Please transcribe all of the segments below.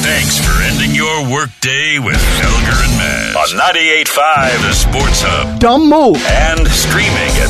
Thanks for ending your workday with Felger and Maz on 98.5 The Sports Hub. Dumb move. And streaming at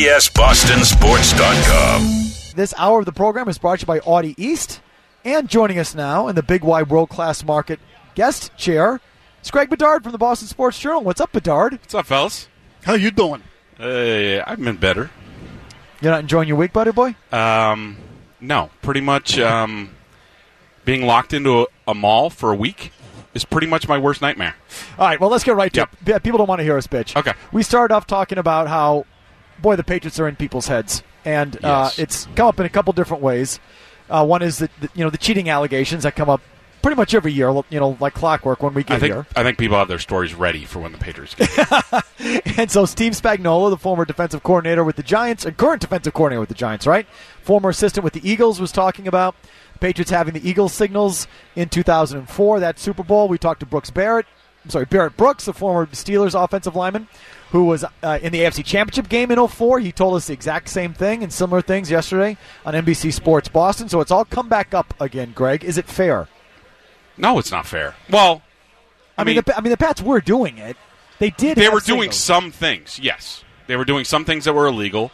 CBSBostonSports.com. This hour of the program is brought to you by Audi East. And joining us now in the Big Y World Class Market guest chair, it's Greg Bedard from the Boston Sports Journal. What's up, Bedard? What's up, fellas? How you doing? I've been better. You're not enjoying your week, buddy boy? No. Pretty much being locked into a mall for a week is pretty much my worst nightmare. All right, well, let's get right to it. People don't want to hear us bitch. Okay. We started off talking about how, boy, the Patriots are in people's heads. And Yes. It's come up in a couple different ways. One is the cheating allegations that come up pretty much every year, like clockwork when we get here. I think people have their stories ready for when the Patriots get here. And so Steve Spagnuolo, the former defensive coordinator with the Giants, and current defensive coordinator with the Giants, right? Former assistant with the Eagles, was talking about Patriots having the Eagles signals in 2004, that Super Bowl. We talked to Barrett Brooks, the former Steelers offensive lineman, who was in the AFC Championship game in 2004. He told us the exact same thing and similar things yesterday on NBC Sports Boston. So it's all come back up again, Greg. Is it fair? No, it's not fair. Well, I mean, the Pats were doing it. They were doing some things, yes. They were doing some things that were illegal,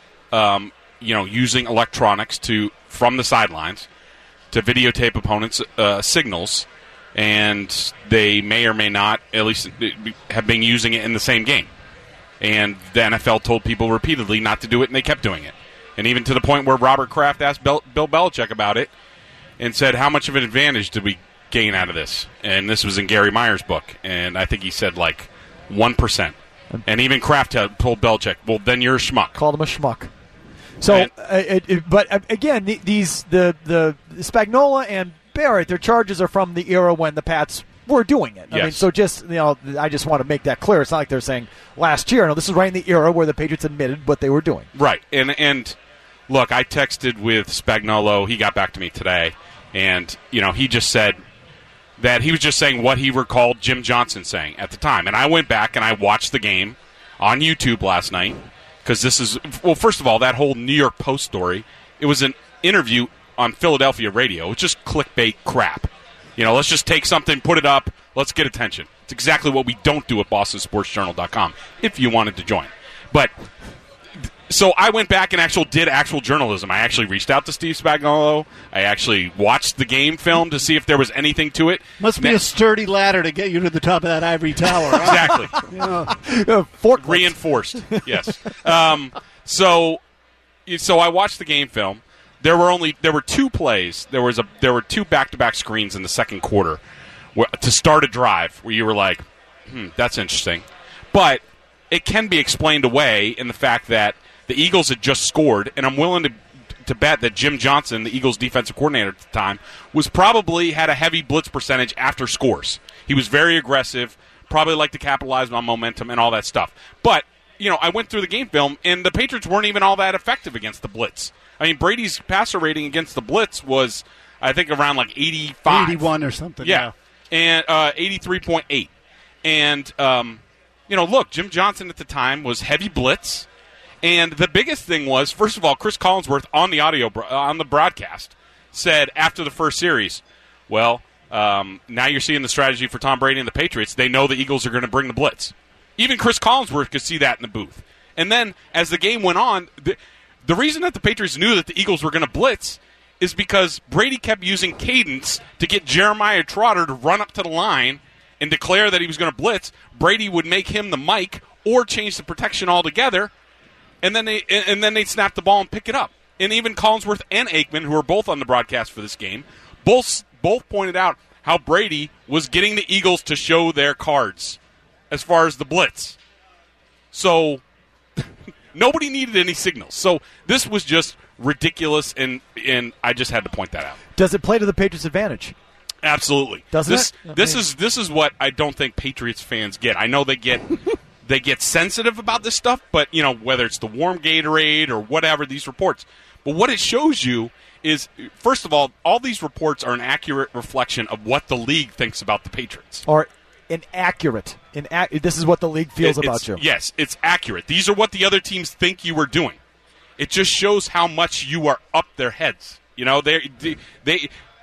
using electronics from the sidelines to videotape opponents' signals, and they may or may not, at least, have been using it in the same game. And the NFL told people repeatedly not to do it, and they kept doing it. And even to the point where Robert Kraft asked Bill Belichick about it and said, how much of an advantage did we gain out of this? And this was in Gary Meyer's book, and I think he said 1%. And even Kraft told Belichick, well, then you're a schmuck. Called him a schmuck. So, but again, the Spagnuolo and Barrett, their charges are from the era when the Pats were doing it. Yes. I mean, so I just want to make that clear. It's not like they're saying last year. No, this is right in the era where the Patriots admitted what they were doing. Right. And look, I texted with Spagnuolo. He got back to me today, and he just said that he was just saying what he recalled Jim Johnson saying at the time. And I went back and I watched the game on YouTube last night because first of all, that whole New York Post story, it was an interview on Philadelphia radio. It's just clickbait crap. Let's just take something, put it up, let's get attention. It's exactly what we don't do at BostonSportsJournal.com if you wanted to join. But so I went back and did actual journalism. I actually reached out to Steve Spagnuolo. I actually watched the game film to see if there was anything to it. Must be a sturdy ladder to get you to the top of that ivory tower. Exactly. Reinforced. Yes. So I watched the game film. There were two plays. There were two back-to-back screens in the second quarter to start a drive where you were like, that's interesting. But it can be explained away in the fact that the Eagles had just scored, and I'm willing to bet that Jim Johnson, the Eagles' defensive coordinator at the time, had a heavy blitz percentage after scores. He was very aggressive, probably liked to capitalize on momentum and all that stuff. But, I went through the game film, and the Patriots weren't even all that effective against the blitz. I mean, Brady's passer rating against the blitz was, I think, around 85. 81 or something. Yeah. And 83.8. And, look, Jim Johnson at the time was heavy blitz. And the biggest thing was, first of all, Chris Collinsworth on the broadcast said after the first series, well, now you're seeing the strategy for Tom Brady and the Patriots. They know the Eagles are going to bring the blitz. Even Chris Collinsworth could see that in the booth. And then as the game went on, the reason that the Patriots knew that the Eagles were going to blitz is because Brady kept using cadence to get Jeremiah Trotter to run up to the line and declare that he was going to blitz. Brady would make him the mic or change the protection altogether, and then they'd snap the ball and pick it up. And even Collinsworth and Aikman, who were both on the broadcast for this game, both pointed out how Brady was getting the Eagles to show their cards as far as the blitz. So nobody needed any signals. So this was just ridiculous, and I just had to point that out. Does it play to the Patriots' advantage? Absolutely. Doesn't it? This is what I don't think Patriots fans get. I know they get sensitive about this stuff, but whether it's the warm Gatorade or whatever, these reports. But what it shows you is, first of all these reports are an accurate reflection of what the league thinks about the Patriots. Or inaccurate. This is what the league feels about you. Yes, it's accurate. These are what the other teams think you were doing. It just shows how much you are up their heads.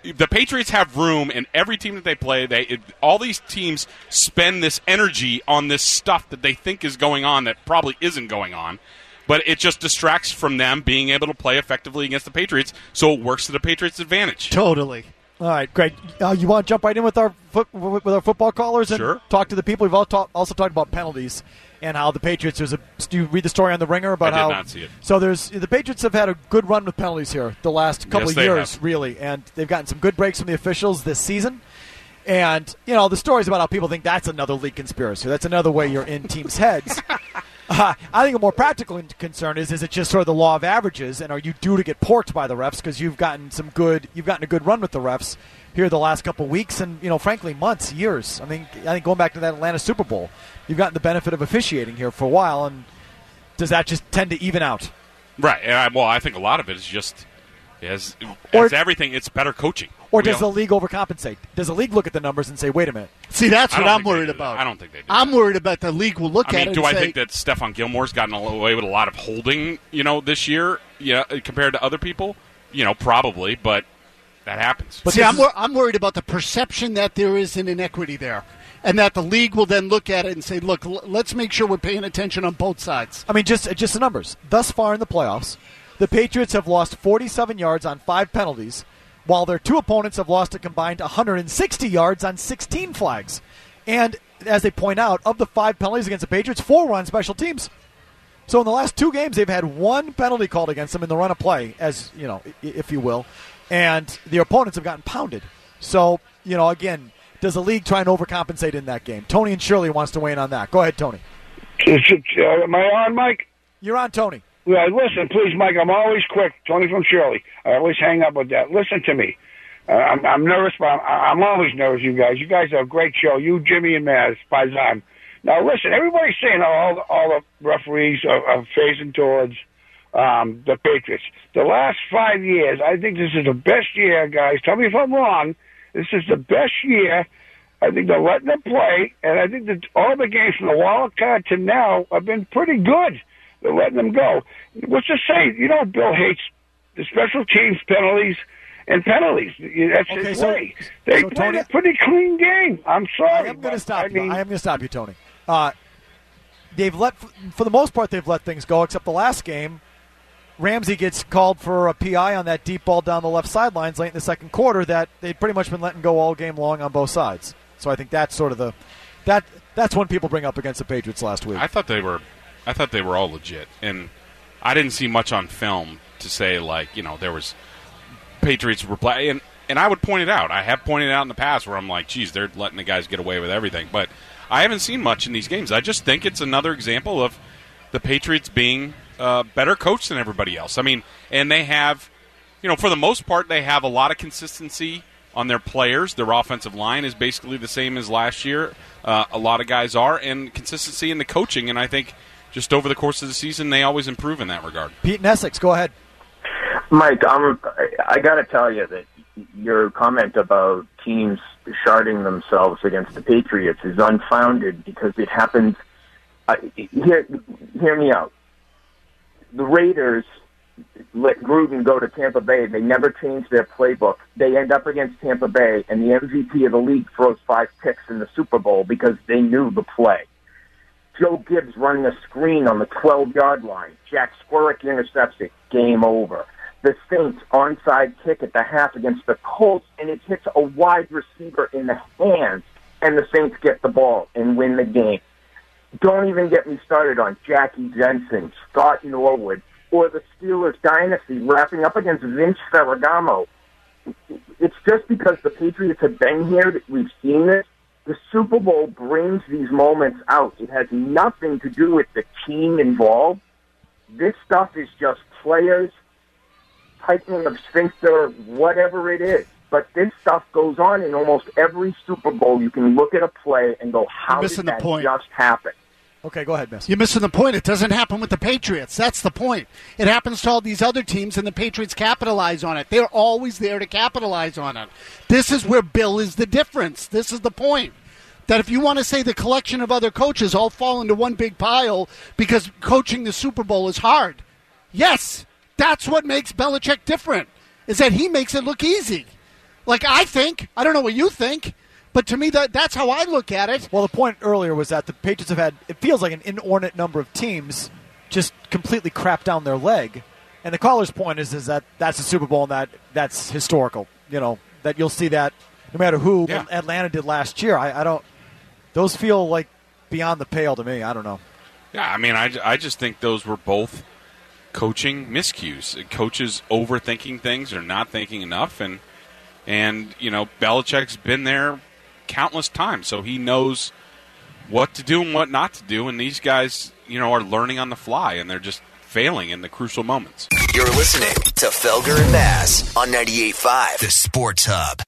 the Patriots have room, and every team that they play, all these teams spend this energy on this stuff that they think is going on that probably isn't going on. But it just distracts from them being able to play effectively against the Patriots, so it works to the Patriots' advantage. Totally. All right, great. You want to jump right in with our football callers and Sure. talk to the people? We've also talked about penalties and how the Patriots. Do you read the story on the Ringer about I did how? not see it. So the Patriots have had a good run with penalties here the last couple Yes, of they years, have. really, and they've gotten some good breaks from the officials this season. And the stories about how people think that's another league conspiracy. That's another way you're in teams' heads. I think a more practical concern is it just sort of the law of averages, and are you due to get porked by the refs because you've gotten a good run with the refs here the last couple of weeks and frankly months, years. I think going back to that Atlanta Super Bowl, you've gotten the benefit of officiating here for a while, and does that just tend to even out? Right. And I think a lot of it is just as everything. It's better coaching. Or does the league overcompensate? Does the league look at the numbers and say, "Wait a minute"? See, that's I what don't I'm think they worried do about. that. I don't think they do. I'm worried about the league will look at it. Do and I say, think that Stephon Gilmore's gotten away with a lot of holding, this year, compared to other people? Probably, but that happens. But see, I'm worried about the perception that there is an inequity there, and that the league will then look at it and say, "Look, let's make sure we're paying attention on both sides." Just the numbers. Thus far in the playoffs, the Patriots have lost 47 yards on 5 penalties, while their 2 opponents have lost a combined 160 yards on 16 flags. And as they point out, of the 5 penalties against the Patriots, 4 were on special teams. So in the last 2 games, they've had 1 penalty called against them in the run of play, as if you will, and the opponents have gotten pounded. So again, does the league try and overcompensate in that game? Tony and Shirley wants to weigh in on that. Go ahead, Tony. Am I on, Mike? You're on, Tony. Listen, please, Mike, I'm always quick. Tony from Shirley. I always hang up with that. Listen to me. I'm nervous, but I'm always nervous, you guys. You guys are a great show. You, Jimmy, and Maz, Paisan. Now, listen, everybody's saying all the referees are phasing towards the Patriots. The last 5 years, I think this is the best year, guys. Tell me if I'm wrong. This is the best year. I think they're letting them play, and I think that all the games from the wild card to now have been pretty good. They're letting them go. What's to say? Bill hates the special teams penalties and penalties. That's his way. They played a pretty clean game. I'm sorry. I am going to stop you. I am going to stop you, Tony. They've for the most part, they've let things go, except the last game. Ramsey gets called for a PI on that deep ball down the left sidelines late in the second quarter that they'd pretty much been letting go all game long on both sides. So I think that's sort of that's when people bring up against the Patriots last week. I thought they were all legit, and I didn't see much on film to say there was Patriots were playing, and I would point it out. I have pointed it out in the past where I'm like, geez, they're letting the guys get away with everything, but I haven't seen much in these games. I just think it's another example of the Patriots being better coached than everybody else. And they have, for the most part, they have a lot of consistency on their players. Their offensive line is basically the same as last year. A lot of guys are, and consistency in the coaching, and I think just over the course of the season, they always improve in that regard. Pete in Essex, go ahead. Mike, I got to tell you that your comment about teams sharding themselves against the Patriots is unfounded because it happens. Hear me out. The Raiders let Gruden go to Tampa Bay. They never changed their playbook. They end up against Tampa Bay, and the MVP of the league throws 5 picks in the Super Bowl because they knew the play. Joe Gibbs running a screen on the 12-yard line. Jack Squirrek intercepts it. Game over. The Saints onside kick at the half against the Colts, and it hits a wide receiver in the hands, and the Saints get the ball and win the game. Don't even get me started on Jackie Jensen, Scott Norwood, or the Steelers dynasty wrapping up against Vince Ferragamo. It's just because the Patriots have been here that we've seen this. The Super Bowl brings these moments out. It has nothing to do with the team involved. This stuff is just players, tightening of sphincter, whatever it is. But this stuff goes on in almost every Super Bowl. You can look at a play and go, how did that just happen? Okay, go ahead, Miss. You're missing the point. It doesn't happen with the Patriots. That's the point. It happens to all these other teams, and the Patriots capitalize on it. They're always there to capitalize on it. This is where Bill is the difference. This is the point. That if you want to say the collection of other coaches all fall into one big pile because coaching the Super Bowl is hard. Yes, that's what makes Belichick different, is that he makes it look easy. Like I think. I don't know what you think. But to me, that's how I look at it. Well, the point earlier was that the Patriots have had, it feels like an inordinate number of teams just completely crap down their leg. And the caller's point is that that's the Super Bowl and that's historical. That you'll see that no matter who Atlanta did last year. I don't, those feel like beyond the pale to me. I don't know. Yeah, I mean, I just think those were both coaching miscues. Coaches overthinking things or not thinking enough. And Belichick's been there countless times, so he knows what to do and what not to do, and these guys, are learning on the fly, and they're just failing in the crucial moments. You're listening to Felger and Mazz on 98.5, the Sports Hub.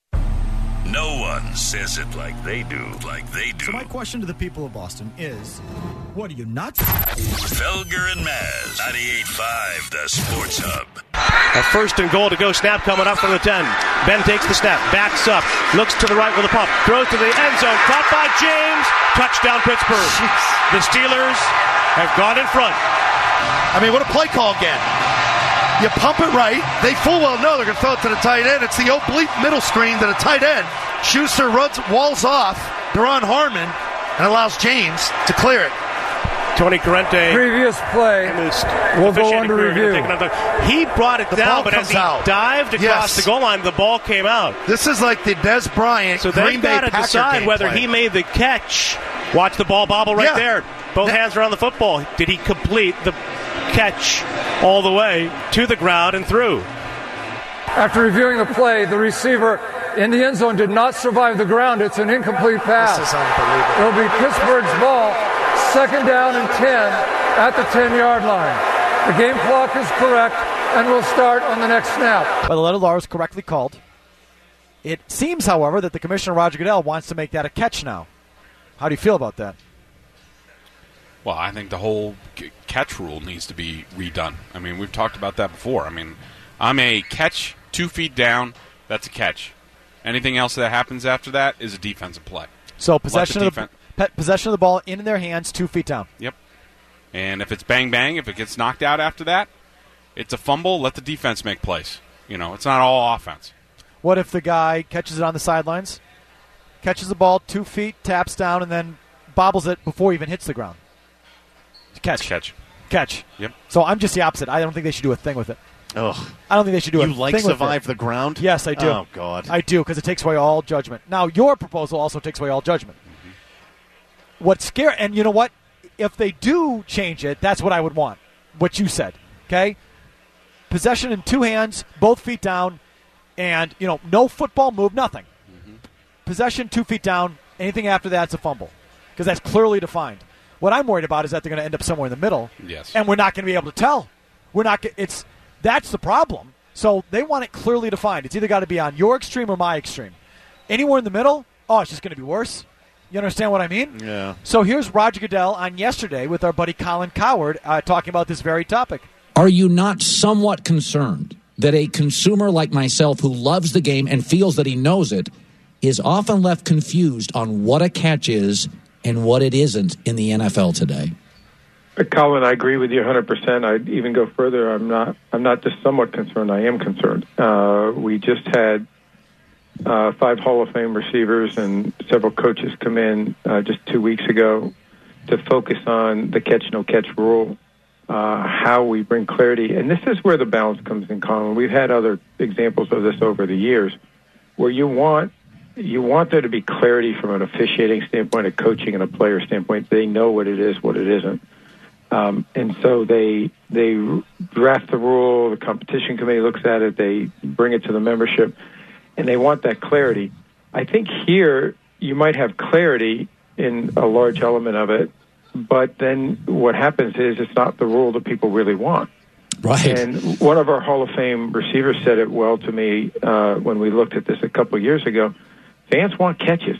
No one says it like they do. So my question to the people of Boston is, what are you, nuts? Felger and Mazz, 98.5, the Sports Hub. A 1st and goal to go. Snap coming up from the 10. Ben takes the snap, backs up, looks to the right with a pump, throws to the end zone, caught by James. Touchdown Pittsburgh. Jeez. The Steelers have gone in front. I mean, what a play call again. You pump it right. They full well know they're going to throw it to the tight end. It's the oblique middle screen to the tight end. Schuster walls off Deron Harmon and allows James to clear it. Tony Corrente. Previous play will go under review. He brought it down, but as he dived across the goal line, the ball came out. This is like the Des Bryant Green Bay Packer game. So they've got to decide whether he made the catch. Watch the ball bobble right there. Both hands are on the football. Did he complete the catch all the way to the ground and through? After reviewing the play, the receiver in the end zone did not survive the ground. It's an incomplete pass. This is unbelievable. It'll be Pittsburgh's ball, 2nd down and 10 at the 10-yard line. The game clock is correct, and we'll start on the next snap. By the letter law is correctly called. It seems, however, that the commissioner, Roger Goodell, wants to make that a catch now. How do you feel about that? Well, I think the whole catch rule needs to be redone. I mean, we've talked about that before. I mean, I'm a catch 2 feet down, that's a catch. Anything else that happens after that is a defensive play. So possession of the ball in their hands 2 feet down. Yep. And if it's bang-bang, if it gets knocked out after that, it's a fumble. Let the defense make plays. It's not all offense. What if the guy catches it on the sidelines, catches the ball 2 feet, taps down, and then bobbles it before he even hits the ground? Catch. Yep. So I'm just the opposite. I don't think they should do a thing with it. Ugh. I don't think they should do a thing with it. You survive the ground? Yes, I do. Oh, God. I do, because it takes away all judgment. Now, your proposal also takes away all judgment. Mm-hmm. What's scary, and you know what? If they do change it, that's what I would want. What you said, okay? Possession in 2 hands, both feet down, and, no football move, nothing. Mm-hmm. Possession 2 feet down, anything after that's a fumble, because that's clearly defined. What I'm worried about is that they're going to end up somewhere in the middle, yes, and we're not going to be able to tell. That's the problem. So they want it clearly defined. It's either got to be on your extreme or my extreme. Anywhere in the middle, it's just going to be worse. You understand what I mean? Yeah. So here's Roger Goodell on yesterday with our buddy Colin Cowherd talking about this very topic. Are you not somewhat concerned that a consumer like myself who loves the game and feels that he knows it is often left confused on what a catch is and what it isn't in the NFL today? Colin, I agree with you 100%. I'd even go further. I'm not just somewhat concerned. I am concerned. We just had 5 Hall of Fame receivers and several coaches come in just 2 weeks ago to focus on the catch-no-catch rule, how we bring clarity. And this is where the balance comes in, Colin. We've had other examples of this over the years where you want there to be clarity from an officiating standpoint, a coaching and a player standpoint. They know what it is, what it isn't. And so they draft the rule, the competition committee looks at it, they bring it to the membership, and they want that clarity. I think here you might have clarity in a large element of it, but then what happens is it's not the rule that people really want. Right. And one of our Hall of Fame receivers said it well to me when we looked at this a couple of years ago. Fans want catches.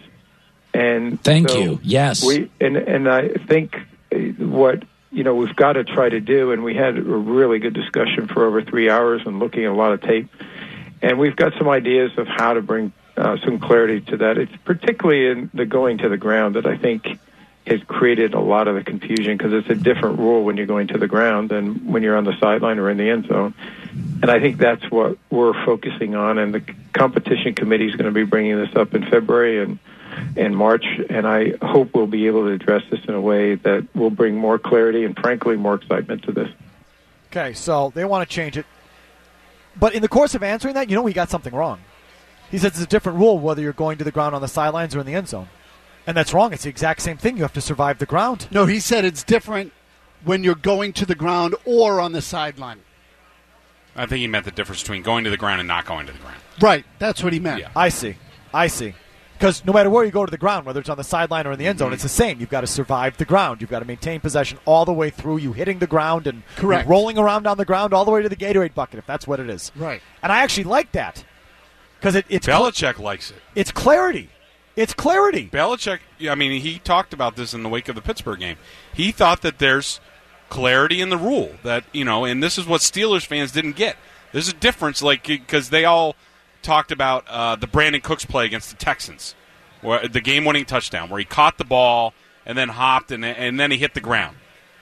And Thank you. Yes. And I think what we've got to try to do, and we had a really good discussion for over 3 hours and looking at a lot of tape, and we've got some ideas of how to bring some clarity to that. It's particularly in the going to the ground that I think has created a lot of the confusion, because it's a different rule when you're going to the ground than when you're on the sideline or in the end zone. And I think that's what we're focusing on, and competition committee is going to be bringing this up in February and March, and I hope we'll be able to address this in a way that will bring more clarity and, frankly, more excitement to this. Okay, so they want to change it. But in the course of answering that, he got something wrong. He says it's a different rule whether you're going to the ground on the sidelines or in the end zone. And that's wrong. It's the exact same thing. You have to survive the ground. No, he said it's different when you're going to the ground or on the sideline. I think he meant the difference between going to the ground and not going to the ground. Right. That's what he meant. Yeah. I see. Because no matter where you go to the ground, whether it's on the sideline or in the end zone, it's the same. You've got to survive the ground. You've got to maintain possession all the way through, you hitting the ground and Correct. rolling around on the ground all the way to the Gatorade bucket, if that's what it is. Right. And I actually like that. Because it's Belichick likes it. It's clarity. It's clarity. Belichick, he talked about this in the wake of the Pittsburgh game. He thought that there's clarity in the rule that, and this is what Steelers fans didn't get. There's a difference, because they all talked about the Brandon Cooks play against the Texans, where the game-winning touchdown, where he caught the ball and then hopped and then he hit the ground.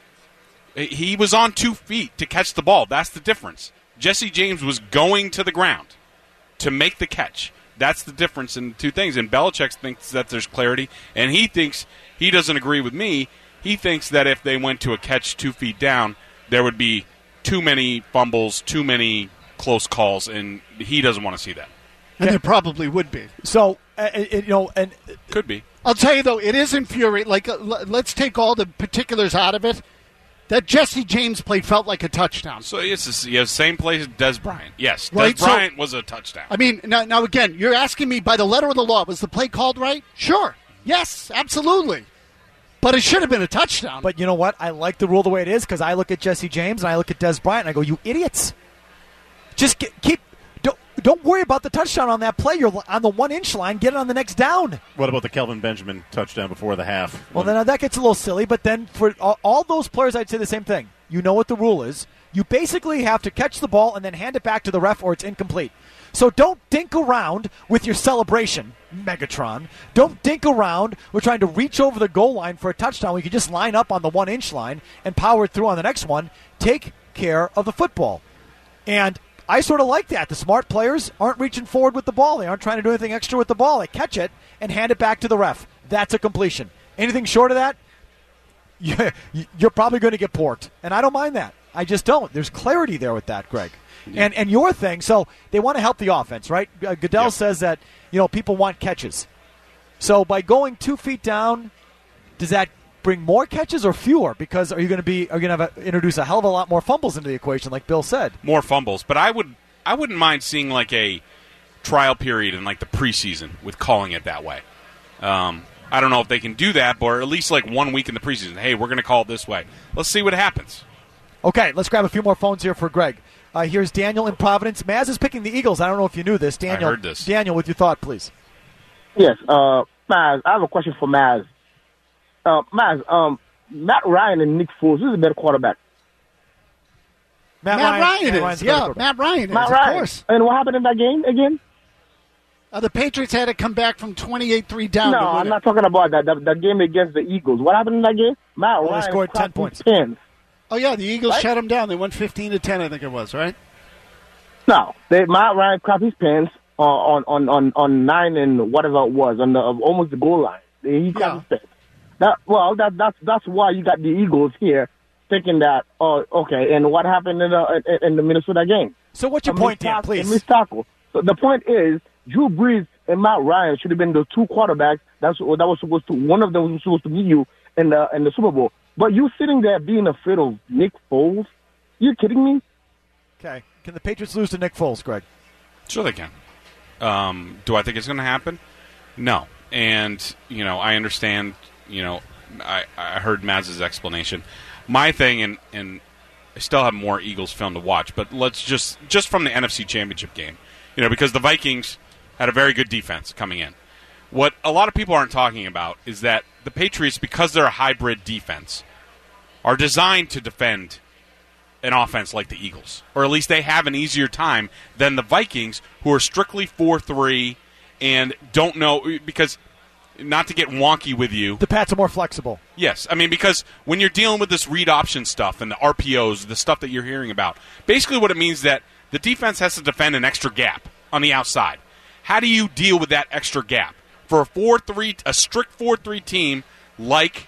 He was on 2 feet to catch the ball. That's the difference. Jesse James was going to the ground to make the catch. That's the difference in two things. And Belichick thinks that there's clarity, and he doesn't agree with me. He thinks that if they went to a catch 2 feet down, there would be too many fumbles, too many close calls, and he doesn't want to see that. And there probably would be. So, and could be. I'll tell you, though, it is infuriating. Let's take all the particulars out of it. That Jesse James play felt like a touchdown. So it's the same play as Des Bryant. Yes, right? Des Bryant was a touchdown. Now again, you're asking me by the letter of the law, was the play called right? Sure. Yes, absolutely. But it should have been a touchdown. But you know what? I like the rule the way it is because I look at Jesse James and I look at Des Bryant and I go, you idiots. Just don't worry about the touchdown on that play. You're on the 1 inch line. Get it on the next down. What about the Kelvin Benjamin touchdown before the half? Well, then that gets a little silly. But then for all those players, I'd say the same thing. You know what the rule is. You basically have to catch the ball and then hand it back to the ref or it's incomplete. So don't dink around with your celebration, Megatron. Don't dink around with trying to reach over the goal line for a touchdown. We can just line up on the 1 inch line and power it through on the next one. Take care of the football. And I sort of like that. The smart players aren't reaching forward with the ball. They aren't trying to do anything extra with the ball. They catch it and hand it back to the ref. That's a completion. Anything short of that, you're probably going to get porked. And I don't mind that. I just don't. There's clarity there with that, Greg. Yeah. And your thing, so they want to help the offense, right? Goodell says that, people want catches. So by going 2 feet down, does that bring more catches or fewer? Because are you going to introduce a hell of a lot more fumbles into the equation, like Bill said? More fumbles, but I wouldn't mind seeing like a trial period in like the preseason with calling it that way. I don't know if they can do that, or at least like 1 week in the preseason. Hey, we're going to call it this way. Let's see what happens. Okay, let's grab a few more phones here for Greg. Here's Daniel in Providence. Maz is picking the Eagles. I don't know if you knew this. Daniel, I heard this. Daniel, with your thought, please. Yes, Maz, I have a question for Maz. Maz, Matt Ryan and Nick Foles, who's a better quarterback? Matt Ryan is. Yeah, Matt Ryan is, of course. And what happened in that game again? The Patriots had to come back from 28-3 down. No, I'm not talking about that game against the Eagles. What happened in that game? Matt Ryan scored 10 points. Oh, yeah, the Eagles shut them down. They went 15-10, I think it was, right? No, Matt Ryan crapped his pants on 9 and whatever it was, on the almost the goal line. He crapped his pants. That's why you got the Eagles here thinking that, oh, okay, and what happened in the Minnesota game? So what's your point, Dan, please? Missed tackle. So the point is, Drew Brees and Matt Ryan should have been the two quarterbacks that was supposed to, one of them was supposed to meet you in the Super Bowl. But you sitting there being afraid of Nick Foles? You kidding me? Okay. Can the Patriots lose to Nick Foles, Greg? Sure they can. Do I think it's going to happen? No. And, I understand, I heard Maz's explanation. My thing, and I still have more Eagles film to watch, but let's just from the NFC Championship game, because the Vikings had a very good defense coming in. What a lot of people aren't talking about is that the Patriots, because they're a hybrid defense, are designed to defend an offense like the Eagles. Or at least they have an easier time than the Vikings, who are strictly 4-3 and don't know, because, not to get wonky with you, the Pats are more flexible. Yes. Because when you're dealing with this read option stuff and the RPOs, the stuff that you're hearing about, basically what it means is that the defense has to defend an extra gap on the outside. How do you deal with that extra gap for a strict 4-3 team like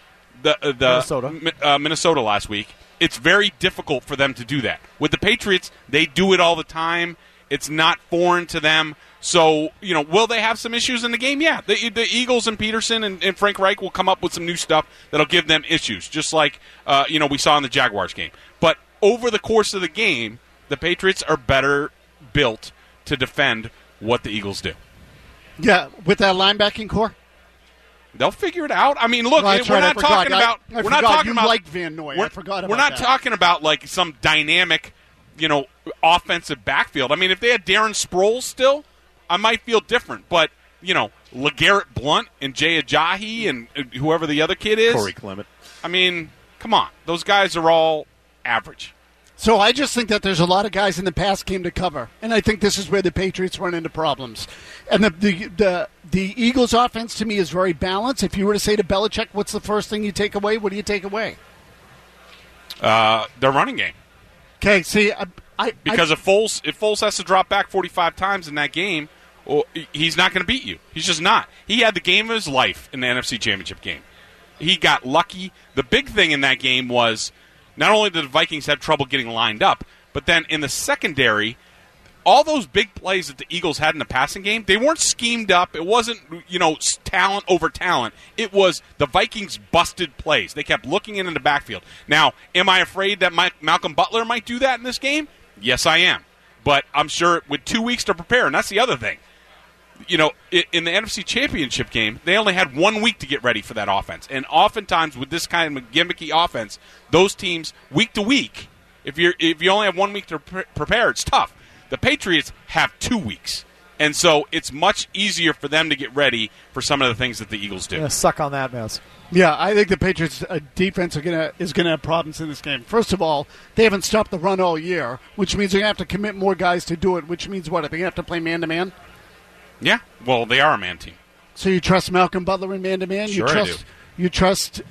the Minnesota last week? It's very difficult for them to do that. With the Patriots, they do it all the time. It's not foreign to them. So, will they have some issues in the game? Yeah. The Eagles and Peterson and Frank Reich will come up with some new stuff that'll give them issues, just like, we saw in the Jaguars game. But over the course of the game, the Patriots are better built to defend what the Eagles do. Yeah, with that linebacking core? They'll figure it out. I mean, look, we're not talking about like Van Noy. I forgot about We're not talking about like some dynamic, offensive backfield. I mean, if they had Darren Sproles still, I might feel different. But, LeGarrette Blount and Jay Ajayi and whoever the other kid is. Corey Clement. I mean, come on. Those guys are all average. So I just think that there's a lot of guys in the pass game to cover, and I think this is where the Patriots run into problems. And the Eagles' offense to me is very balanced. If you were to say to Belichick, what's the first thing you take away? What do you take away? Their running game. Okay, see, because if Foles has to drop back 45 times in that game, he's not going to beat you. He's just not. He had the game of his life in the NFC Championship game. He got lucky. The big thing in that game was not only did the Vikings have trouble getting lined up, but then in the secondary, all those big plays that the Eagles had in the passing game, they weren't schemed up. It wasn't, talent over talent. It was the Vikings busted plays. They kept looking into the backfield. Now, am I afraid that Malcolm Butler might do that in this game? Yes, I am. But I'm sure with 2 weeks to prepare, and that's the other thing. In the NFC Championship game, they only had 1 week to get ready for that offense. And oftentimes with this kind of gimmicky offense, those teams, week to week, if you only have 1 week to prepare, it's tough. The Patriots have 2 weeks. And so it's much easier for them to get ready for some of the things that the Eagles do. Yeah, suck on that, Maz. Yeah, I think the Patriots' defense is going to have problems in this game. First of all, they haven't stopped the run all year, which means they're going to have to commit more guys to do it, which means what? Are they going to have to play man-to-man? Yeah, well, they are a man team. So you trust Malcolm Butler in man-to-man? Sure, I do. You trust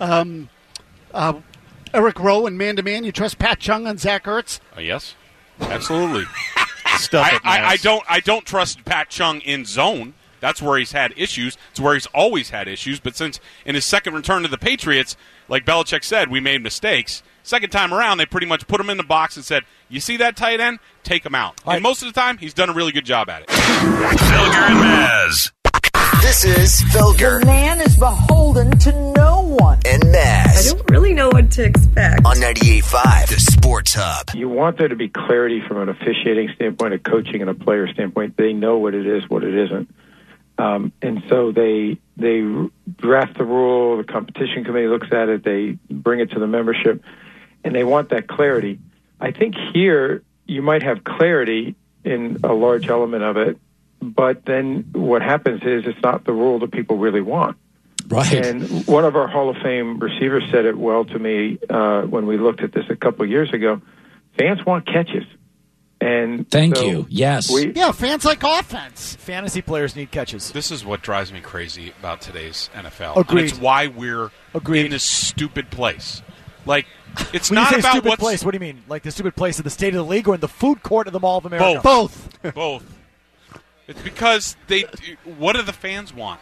Eric Rowe in man-to-man? You trust Pat Chung on Zach Ertz? Yes, absolutely. I don't trust Pat Chung in zone. That's where he's had issues. It's where he's always had issues. But since in his second return to the Patriots, like Belichick said, we made mistakes. Second time around, they pretty much put him in the box and said, you see that tight end? Take him out. And most of the time, he's done a really good job at it. Felger and Maz. This is Felger. The man is beholden to no one. And Maz. I don't really know what to expect. On 98.5, the Sports Hub. You want there to be clarity from an officiating standpoint, a coaching and a player standpoint. They know what it is, what it isn't. And so they draft the rule, the competition committee looks at it, they bring it to the membership, and they want that clarity. I think here you might have clarity in a large element of it, but then what happens is it's not the rule that people really want. Right. And one of our Hall of Fame receivers said it well to me when we looked at this a couple of years ago. Fans want catches. And Thank you. Yes. Fans like offense. Fantasy players need catches. This is what drives me crazy about today's NFL. Agreed. And it's why we're in this stupid place. Like, it's when not you say about stupid what's place. What do you mean? Like the stupid place of the State of the League or in the food court of the Mall of America? Both. It's because what do the fans want?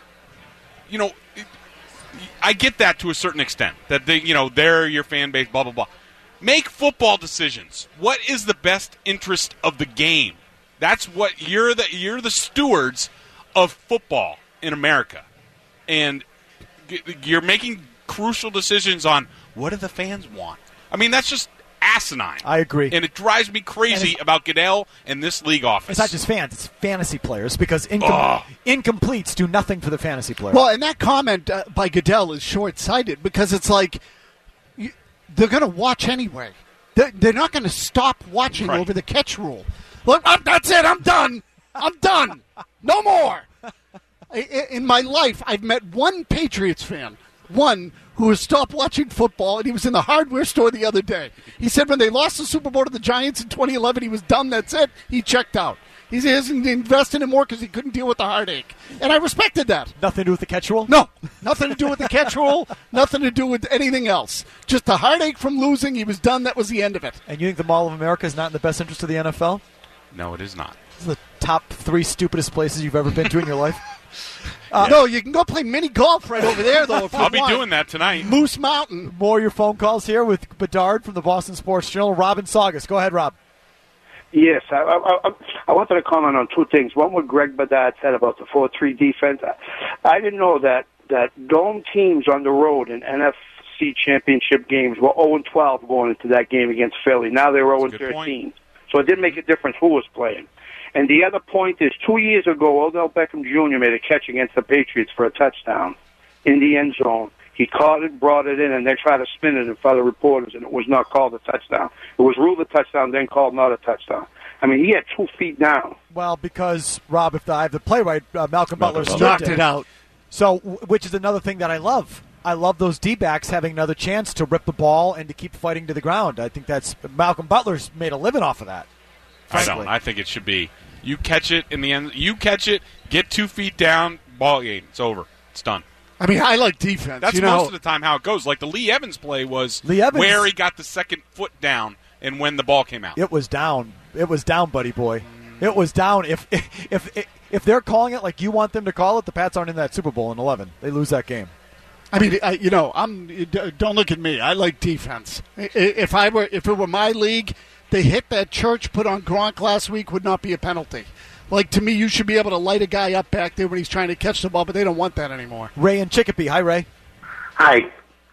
I get that to a certain extent. That they're your fan base, blah blah blah. Make football decisions. What is the best interest of the game? That's what you're the stewards of football in America, and you're making crucial decisions on what do the fans want. I mean, that's just asinine. I agree, and it drives me crazy about Goodell and this league office. It's not just fans; it's fantasy players because incompletes do nothing for the fantasy player. Well, and that comment by Goodell is short-sighted because it's like. They're going to watch anyway. They're not going to stop watching over the catch rule. Look, that's it. I'm done. No more. In my life, I've met one Patriots fan, one who has stopped watching football, and he was in the hardware store the other day. He said when they lost the Super Bowl to the Giants in 2011, he was done. That's it. He checked out. He hasn't invested anymore because he couldn't deal with the heartache. And I respected that. Nothing to do with the catch rule? No. Nothing to do with the catch rule. Nothing to do with anything else. Just the heartache from losing. He was done. That was the end of it. And you think the Mall of America is not in the best interest of the NFL? No, it is not. This is the top 3 stupidest places you've ever been to in your life? No, you can go play mini golf right over there, though. If I'll be doing that tonight. Moose Mountain. More of your phone calls here with Bedard from the Boston Sports Journal. Rob and Saugus. Go ahead, Rob. Yes, I wanted to comment on 2 things. One, what Greg Bedard said about the 4-3 defense. I didn't know that dome teams on the road in NFC championship games were 0-12 going into that game against Philly. Now they're 0-13. So it didn't make a difference who was playing. And the other point is, 2 years ago, Odell Beckham Jr. made a catch against the Patriots for a touchdown in the end zone. He caught it, brought it in, and they tried to spin it in front of reporters, and it was not called a touchdown. It was ruled a touchdown, then called not a touchdown. I mean, he had 2 feet down. Well, because, Rob, if I have the play right, Malcolm Butler knocked it out. So, which is another thing that I love. I love those D-backs having another chance to rip the ball and to keep fighting to the ground. I think that's Malcolm Butler's made a living off of that. Frankly. I don't. I think it should be you catch it in the end. You catch it, get 2 feet down, ball game. It's over. It's done. I mean, I like defense. That's most of the time how it goes. Like the Lee Evans play was where he got the second foot down and when the ball came out. It was down. It was down, buddy boy. It was down. If they're calling it like you want them to call it, the Pats aren't in that Super Bowl in 11. They lose that game. I mean, don't look at me. I like defense. If it were my league, the hit that Church put on Gronk last week would not be a penalty. Like, to me, you should be able to light a guy up back there when he's trying to catch the ball, but they don't want that anymore. Ray and Chicopee. Hi, Ray. Hi.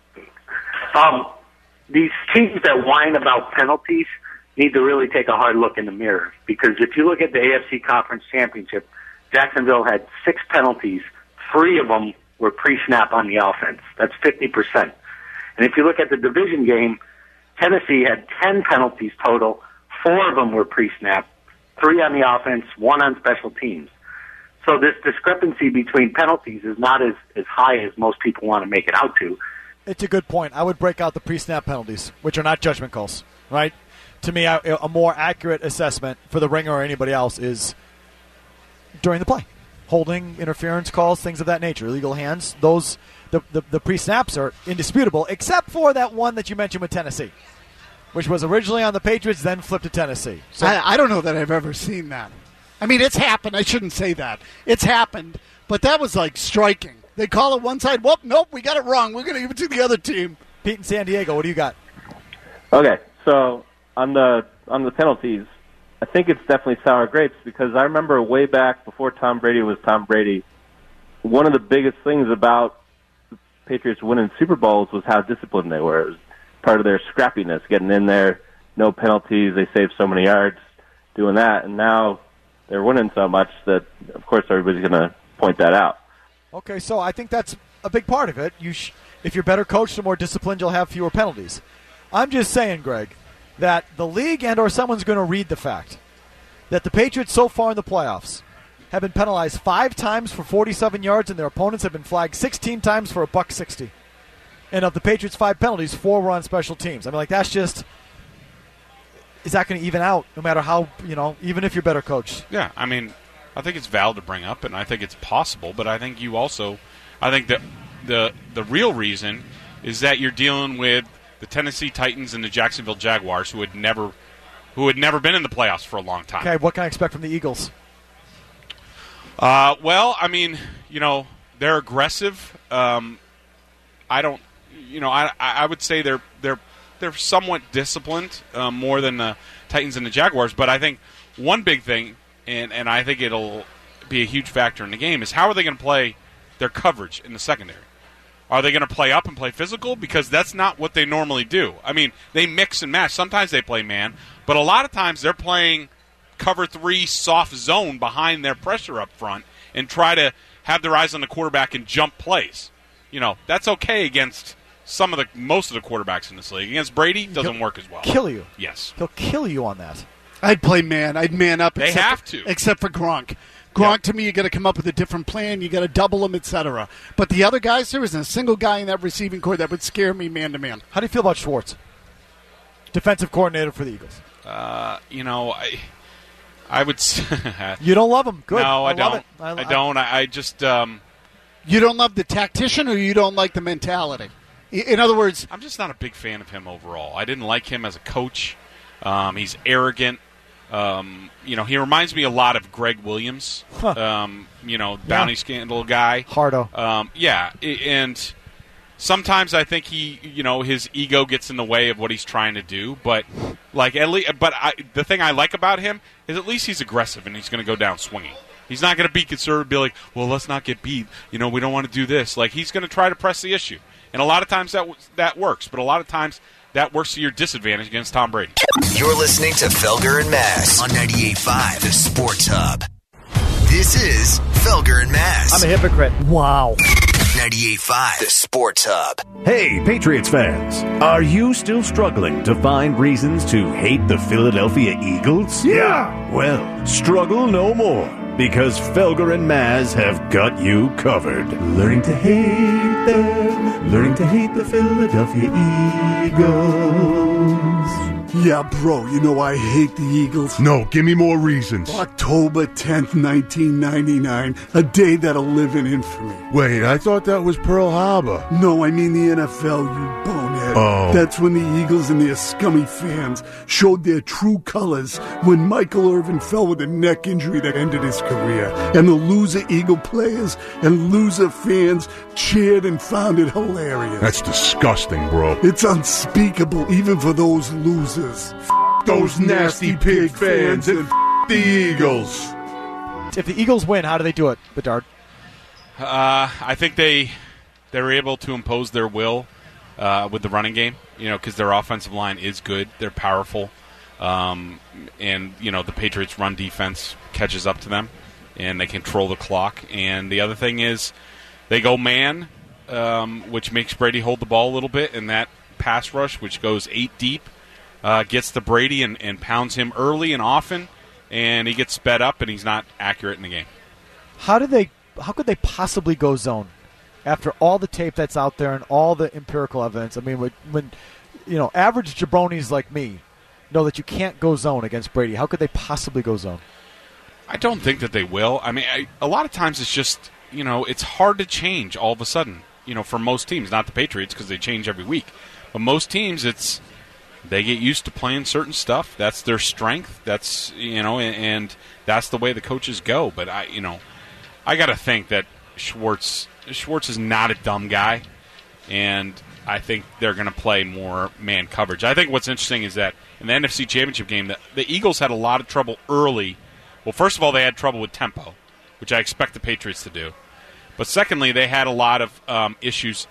These teams that whine about penalties need to really take a hard look in the mirror, because if you look at the AFC Conference Championship, Jacksonville had 6 penalties. 3 of them were pre-snap on the offense. That's 50%. And if you look at the division game, Tennessee had 10 penalties total. 4 of them were pre-snap, 3 on the offense, 1 on special teams. So this discrepancy between penalties is not as high as most people want to make it out to. It's a good point. I would break out the pre-snap penalties, which are not judgment calls, right? To me, a more accurate assessment for the Ringer or anybody else is during the play. Holding, interference calls, things of that nature, illegal hands. Those the pre-snaps are indisputable, except for that one that you mentioned with Tennessee, which was originally on the Patriots, then flipped to Tennessee. So I don't know that I've ever seen that. I mean, it's happened. I shouldn't say that. It's happened, but that was like striking. They call it one side. Whoop, nope, we got it wrong. We're going to give it to the other team. Pete in San Diego, what do you got? Okay, so on the penalties, I think it's definitely sour grapes, because I remember way back before Tom Brady was Tom Brady, one of the biggest things about the Patriots winning Super Bowls was how disciplined they were. It was part of their scrappiness, getting in there, no penalties. They saved so many yards doing that, and now they're winning so much that, of course, everybody's going to point that out. Okay, so I think that's a big part of it. If you're better coached and more disciplined, you'll have fewer penalties. I'm just saying, Greg, that the league and or someone's going to read the fact that the Patriots so far in the playoffs have been penalized 5 times for 47 yards, and their opponents have been flagged 16 times for $160. And of the Patriots' 5 penalties, 4 were on special teams. I mean, like, that's just... Is that going to even out, no matter how, even if you're better coached? Yeah, I mean, I think it's valid to bring up, and I think it's possible, but I think that the real reason is that you're dealing with the Tennessee Titans and the Jacksonville Jaguars, who had never been in the playoffs for a long time. Okay, what can I expect from the Eagles? Well, I mean, they're aggressive. I would say they're somewhat disciplined, more than the Titans and the Jaguars. But I think one big thing, and I think it'll be a huge factor in the game, is how are they going to play their coverage in the secondary? Are they going to play up and play physical? Because that's not what they normally do. I mean, they mix and match. Sometimes they play man, but a lot of times they're playing cover 3 soft zone behind their pressure up front and try to have their eyes on the quarterback and jump plays. That's okay against most of the quarterbacks in this league. Against Brady, it doesn't work as well. Kill you. Yes. He'll kill you on that. I'd play man. I'd man up. They have to. Except for Gronk. Gronk, to me, you got to come up with a different plan. You got to double him, etc. But the other guys, there isn't a single guy in that receiving corps that would scare me man to man. How do you feel about Schwartz, defensive coordinator for the Eagles? I would. You don't love him? Good. No, I don't. I don't. I just. You don't love the tactician, or you don't like the mentality? In other words, I'm just not a big fan of him overall. I didn't like him as a coach. He's arrogant. He reminds me a lot of Greg Williams, bounty scandal guy. Hardo. And sometimes I think his ego gets in the way of what he's trying to do. But the thing I like about him is at least he's aggressive and he's going to go down swinging. He's not going to be conservative, be like, well, let's not get beat. We don't want to do this. Like, he's going to try to press the issue. And a lot of times that works, but a lot of times that works to your disadvantage against Tom Brady. You're listening to Felger and Mazz on 98.5, the Sports Hub. This is Felger and Mazz. I'm a hypocrite. Wow. 98.5, the Sports Hub. Hey, Patriots fans. Are you still struggling to find reasons to hate the Philadelphia Eagles? Yeah. Well, struggle no more, because Felger and Mazz have got you covered. Learning to hate them. Learning to hate the Philadelphia Eagles. Yeah, bro, I hate the Eagles. No, give me more reasons. October 10th, 1999, a day that'll live in infamy. Wait, I thought that was Pearl Harbor. No, I mean the NFL, you bonehead. Oh. That's when the Eagles and their scummy fans showed their true colors when Michael Irvin fell with a neck injury that ended his career. And the loser Eagle players and loser fans cheered and found it hilarious. That's disgusting, bro. It's unspeakable, even for those losers. Those nasty pig fans and the Eagles. If the Eagles win, how do they do it, Bedard? I think they're able to impose their will with the running game, because their offensive line is good. They're powerful. And, the Patriots' run defense catches up to them, and they control the clock. And the other thing is they go man, which makes Brady hold the ball a little bit, and that pass rush, which goes 8 deep, gets to Brady and pounds him early and often, and he gets sped up, and he's not accurate in the game. How could they possibly go zone after all the tape that's out there and all the empirical evidence? I mean, when average jabronis like me know that you can't go zone against Brady, how could they possibly go zone? I don't think that they will. I mean, a lot of times it's just, it's hard to change all of a sudden, for most teams, not the Patriots because they change every week. But most teams, they get used to playing certain stuff. That's their strength. That's, and that's the way the coaches go. But I got to think that Schwartz is not a dumb guy, and I think they're going to play more man coverage. I think what's interesting is that in the NFC Championship game, the Eagles had a lot of trouble early. Well, first of all, they had trouble with tempo, which I expect the Patriots to do. But secondly, they had a lot of issues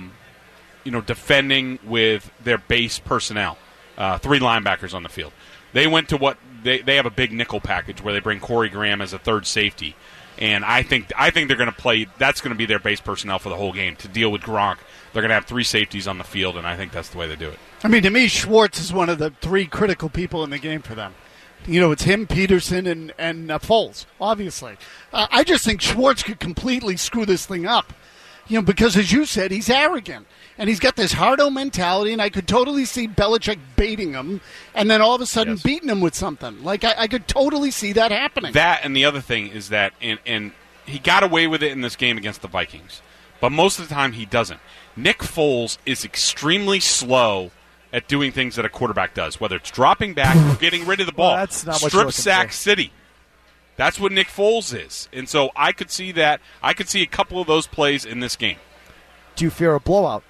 defending with their base personnel, 3 linebackers on the field. They went to what they have a big nickel package where they bring Corey Graham as a third safety, and I think they're going to play. That's going to be their base personnel for the whole game to deal with Gronk. They're going to have 3 safeties on the field, and I think that's the way they do it. I mean, to me, Schwartz is one of the 3 critical people in the game for them. It's him, Peterson, and Foles, obviously. I just think Schwartz could completely screw this thing up. Because, as you said, he's arrogant. And he's got this hardo mentality, and I could totally see Belichick baiting him and then all of a sudden beating him with something. Like, I could totally see that happening. That, and the other thing is that, and he got away with it in this game against the Vikings, but most of the time he doesn't. Nick Foles is extremely slow at doing things that a quarterback does, whether it's dropping back or getting rid of the ball. Well, that's not what Strip sack city. That's what Nick Foles is. And so I could see that. I could see a couple of those plays in this game. Do you fear a blowout?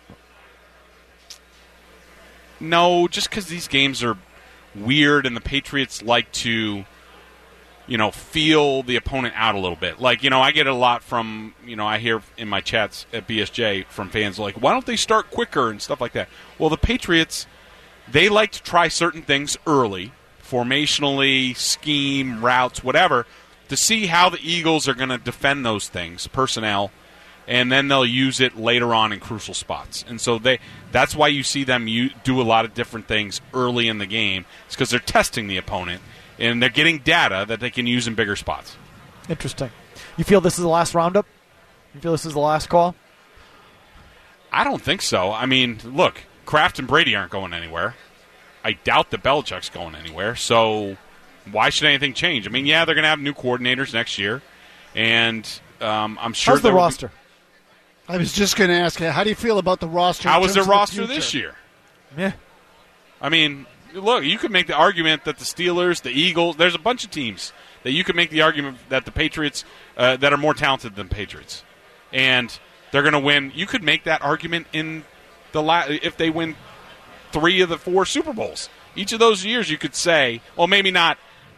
No, just because these games are weird and the Patriots like to, feel the opponent out a little bit. Like, I get a lot from, I hear in my chats at BSJ from fans like, why don't they start quicker and stuff like that? Well, the Patriots, they like to try certain things early, formationally, scheme, routes, whatever, to see how the Eagles are going to defend those things, personnel, and then they'll use it later on in crucial spots. And so that's why you see them do a lot of different things early in the game. It's because they're testing the opponent, and they're getting data that they can use in bigger spots. Interesting. You feel this is the last roundup? You feel this is the last call? I don't think so. I mean, look, Kraft and Brady aren't going anywhere. I doubt that Belichick's going anywhere. So why should anything change? I mean, yeah, they're going to have new coordinators next year, and I'm sure. How's the roster? I was just going to ask you, how do you feel about the roster? How was their roster this year? Yeah. I mean, look, you could make the argument that the Steelers, the Eagles, there's a bunch of teams that you could make the argument that the Patriots that are more talented than the Patriots, and they're going to win. You could make that argument in if they win 3 of the 4 Super Bowls. Each of those years, you could say, well, maybe not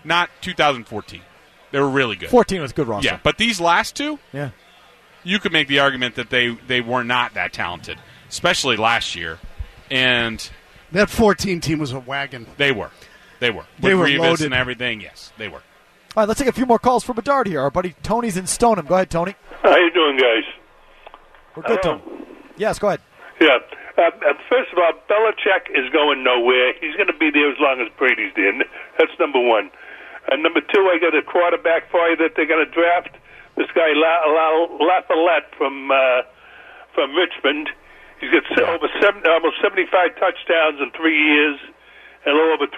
2014. They were really good. 14 was a good roster. Yeah, but these last 2, yeah, you could make the argument that they were not that talented, especially last year. And that 14 team was a wagon. They were. With were Revis loaded. and everything, yes, they were. All right, let's take a few more calls for Bedard here. Our buddy Tony's in Stoneham. Go ahead, Tony. How you doing, guys? We're good, Tony. Yes, go ahead. Yeah. First of all, Belichick is going nowhere. He's going to be there as long as Brady's there. That's number one. Number two, I got a quarterback for you that they're going to draft. This guy Lafayette from Richmond. He's got almost 75 touchdowns in 3 years and a little over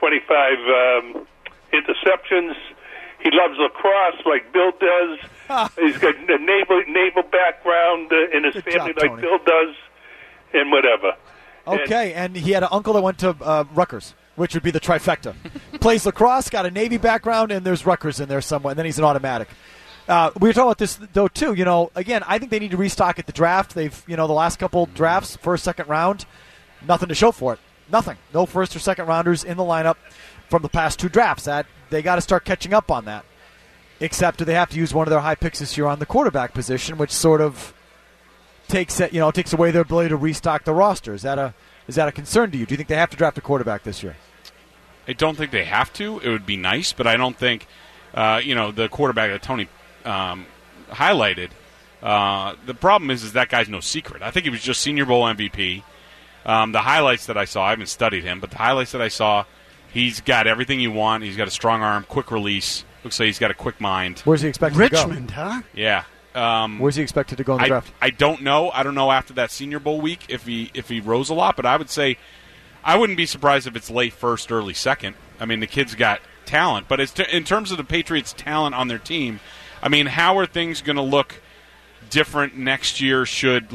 25 interceptions. He loves lacrosse like Bill does. He's got a naval background in his family like Bill does, and whatever. Okay, and he had an uncle that went to Rutgers, which would be the trifecta. Plays lacrosse, got a Navy background, and there's Rutgers in there somewhere, and then he's an automatic. We were talking about this, though, too. Again, I think they need to restock at the draft. They've, the last couple drafts, first, second round, nothing to show for it. Nothing. No first or second rounders in the lineup from the past 2 drafts. They got to start catching up on that. Except do they have to use one of their high picks this year on the quarterback position, which sort of takes away their ability to restock the roster. Is that a concern to you? Do you think they have to draft a quarterback this year? I don't think they have to. It would be nice, but I don't think the quarterback that Tony highlighted. The problem is that guy's no secret. I think he was just Senior Bowl MVP. The highlights that I saw, I haven't studied him, but the highlights that I saw, he's got everything you want. He's got a strong arm, quick release. Looks like he's got a quick mind. Where's he expected to go? Richmond, huh? Yeah. Where's he expected to go in the draft? I don't know. I don't know after that Senior Bowl week if he rose a lot, but I would say I wouldn't be surprised if it's late first, early second. I mean, the kid's got talent, but in terms of the Patriots' talent on their team, I mean, how are things going to look different next year should,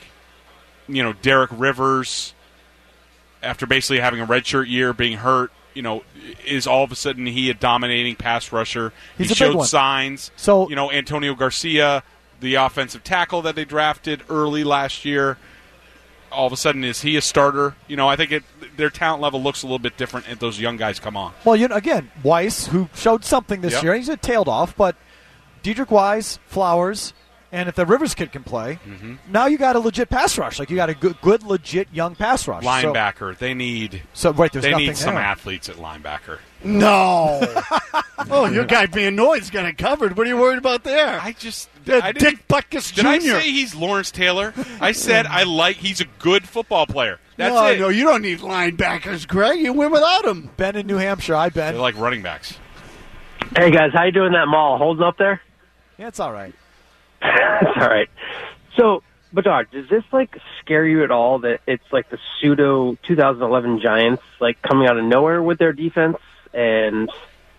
Derek Rivers, after basically having a redshirt year, being hurt, is all of a sudden he a dominating pass rusher? He's he a big showed one. signs. So, Antonio Garcia, the offensive tackle that they drafted early last year, all of a sudden is he a starter? I think their talent level looks a little bit different as those young guys come on. Well, again, Weiss, who showed something this year, he's tailed off, but Dedrick Wise, Flowers, and if the Rivers kid can play, now you got a legit pass rush. You got a good legit young pass rush. Linebacker, they need. They need some athletes at linebacker. No. Your guy Van Noy's got it covered. What are you worried about there? Dick Butkus Jr. Did I say he's Lawrence Taylor? I said he's a good football player. That's it. No, you don't need linebackers, Greg. You win without him. Ben in New Hampshire. Hi, Ben. They're like running backs. Hey, guys. How you doing that mall? Holding up there? Yeah, it's all right. It's all right. So, Bedard, does this scare you at all that it's the pseudo 2011 Giants coming out of nowhere with their defense, and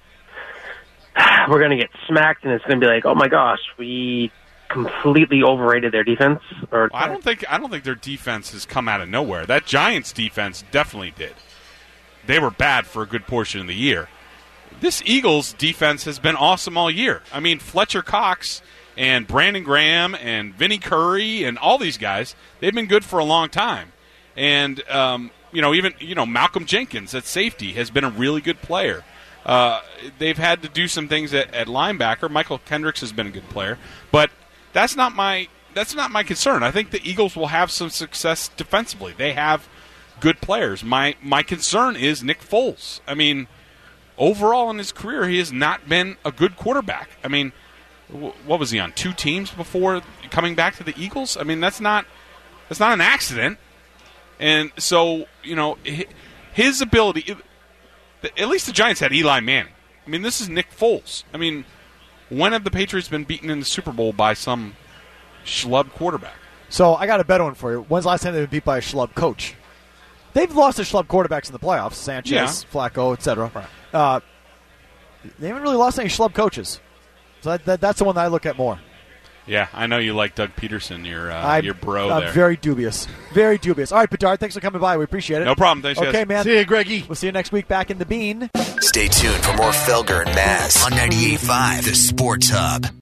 we're going to get smacked, and it's going to be oh my gosh, we completely overrated their defense? I don't think their defense has come out of nowhere. That Giants defense definitely did. They were bad for a good portion of the year. This Eagles defense has been awesome all year. I mean, Fletcher Cox and Brandon Graham and Vinnie Curry and all these guys, they've been good for a long time. And, even Malcolm Jenkins at safety has been a really good player. They've had to do some things at linebacker. Michael Kendricks has been a good player. But that's not my concern. I think the Eagles will have some success defensively. They have good players. My concern is Nick Foles. I mean, overall in his career, he has not been a good quarterback. I mean, what was he on 2 teams before coming back to the Eagles? I mean, that's not an accident. And so, his ability, at least the Giants had Eli Manning. I mean, this is Nick Foles. I mean, when have the Patriots been beaten in the Super Bowl by some schlub quarterback? So I got a better one for you. When's the last time they've been beat by a schlub coach? They've lost to schlub quarterbacks in the playoffs, Sanchez, Flacco, etc. They haven't really lost any schlub coaches. So that's the one that I look at more. Yeah, I know you like Doug Peterson, your bro I'm there. very dubious. Very dubious. All right, Bedard, thanks for coming by. We appreciate it. No problem. Thanks, Okay, guys. man. See you, Greggy. We'll see you next week back in the Bean. Stay tuned for more Felger and Maz on 98.5 The Sports Hub.